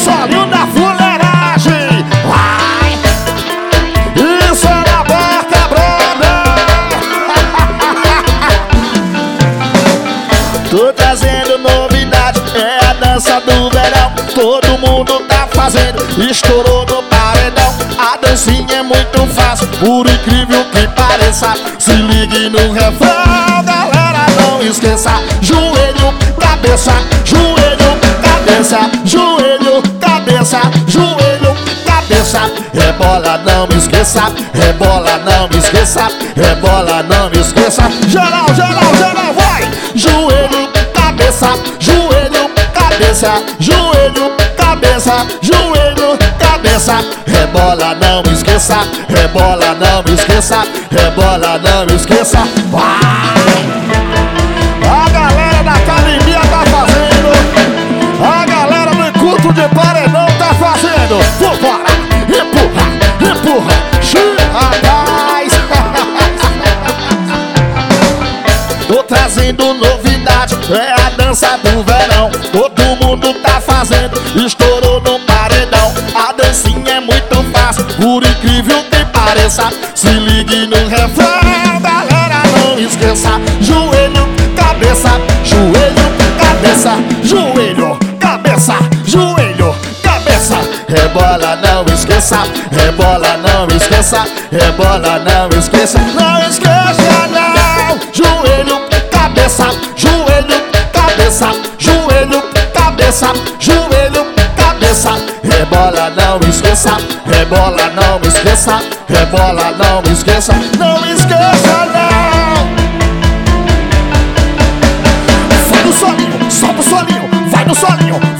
solinho da fuleiragem. Vai! Isso é na boca, brother. Tô trazendo novidade, é a dança do verão. Todo mundo tá fazendo, estourou no paredão. A dancinha é muito fácil, por incrível que pareça. Se ligue no refrão, galera, não esqueça. Joelho, cabeça, joelho, cabeça, joelho, cabeça, joelho, cabeça. Rebola, não me esqueça, rebola, não me esqueça, rebola, não me esqueça. Geral, geral, geral, vai! Joelho, cabeça, joelho, cabeça, joelho, cabeça, joelho, cabeça. Rebola, não me esqueça, rebola, não me esqueça, rebola, não me esqueça. Vai! A galera da academia tá fazendo, a galera do culto de paredão tá fazendo. Vambora, empurra, empurra, rapaz. Tô trazendo novidade, é a dança do verão. Todo mundo tá fazendo, estourou no paredão. A dancinha é muito fácil, por incrível que pareça. Se ligue no refrão, galera, não esqueça. Joelho, cabeça, joelho, cabeça, joelho, cabeça, joelho, cabeça. Rebola, não esqueça, rebola, não esqueça, rebola, não esqueça. Não esqueça, não. Joelho, cabeça, joelho, cabeça, joelho, cabeça, joelho, cabeça. Rebola, não esqueça, rebola, não esqueça, rebola, não esqueça. Não esqueça, não. Vai no solinho, solta o solinho, vai no solinho.